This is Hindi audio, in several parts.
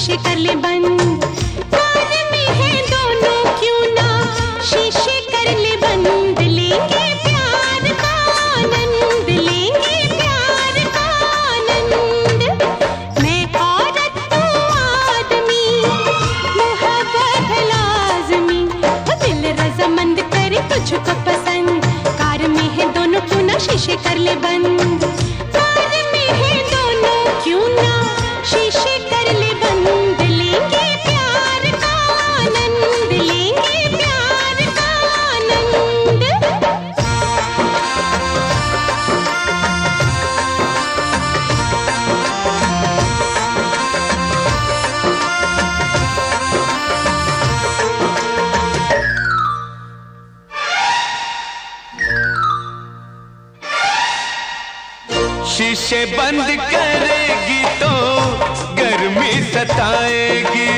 शीशे कर ले बंद। कार में है दोनों क्यों ना शीशे कर ले बंद। लेंगे प्यार का आनंद, लेंगे प्यार का आनंद। मैं औरत तू आदमी, मोहब्बत है लाज़मी। दिल रज़ामंद करे तुझको पसंद। कार में है दोनों क्यों ना शीशे कर ले बंद। कार में है दोनों क्यों ना शीशे कर ले बंद। लेंगे प्यार का आनंद, लेंगे प्यार का आनंद। शीशे बंद करेगी तो गर्मी सताएगी।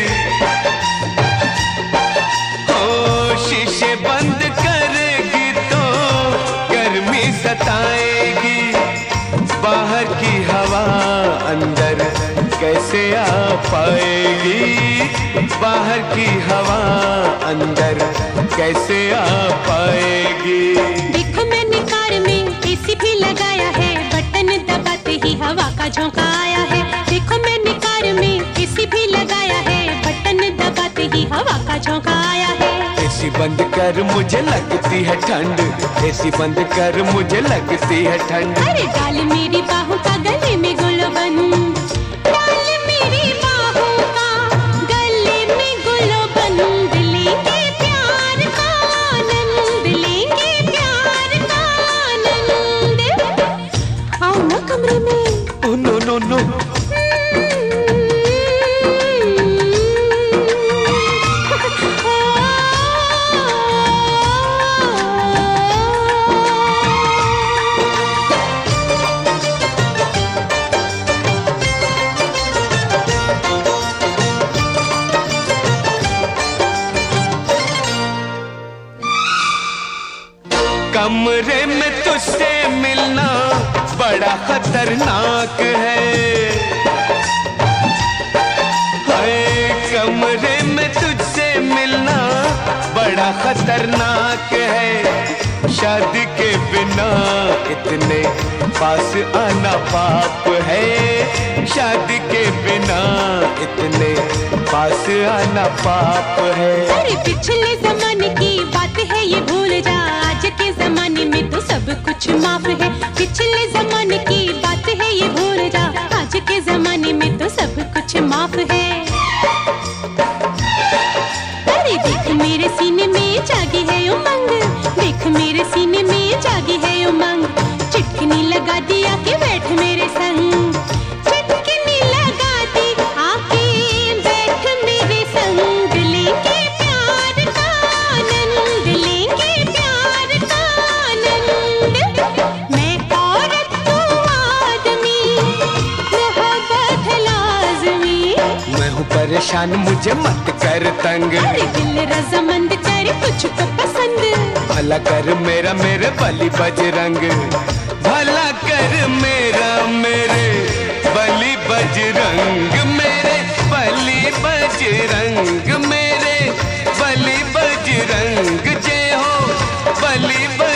ओ शीशे बंद करेगी तो गर्मी सताएगी। बाहर की हवा अंदर कैसे आ पाएगी। बाहर की हवा अंदर कैसे आ पाएगी। देखो मैंने कार में एसी भी लगाया है, बटन दबाते ही हवा का झोंका आया है। देखो मैंने कार में एसी भी लगाया है, बटन दबाते ही हवा का झोंका आया है। एसी बंद कर मुझे लगती है ठंड। एसी बंद कर मुझे लगती है ठंड। अरे डाल मेरी बाहों का गले में गुल बंद। डाल मेरी बाहों का गले में गुल बंद। लेंगे प्यार का आनंद, लेंगे प्यार का आनंद। आओ ना कमरे में। Oh no no no. कमरे में तुझसे मिलना बड़ा खतरनाक है। हाय कमरे में तुझसे मिलना बड़ा खतरनाक है। शादी के बिना इतने पास आना पाप है। शादी के बिना इतने पास आना पाप है। अरे पिछले जमाने की बात है ये भूल जा। आज के जमाने में तो सब कुछ माफ है। पिछले जमाने की बात है ये भूल जा। आज के जमाने में तो सब कुछ माफ है। अरे देख मेरे सीने में जागी है उमंग। देख मेरे सीने में जागी है उमंग। चिटकनी लगा दी आके बैठ मेरे संग। चिटकनी लगा दी आके बैठ मेरे संग। लेंगे प्यार का आनंद, लेंगे प्यार का आनंद। मैं औरत तू आदमी, मोहब्बत है लाज़मी। मैं हूँ परेशान मुझे मत कर तंग। अरे दिल रज़ामंद करे तुझको पसंद। भला कर मेरा मेरे बलि बजरंग। भला कर मेरा मेरे बलि बजरंग। मेरे बलि बजरंग, मेरे बलि बजरंग। जय हो बलि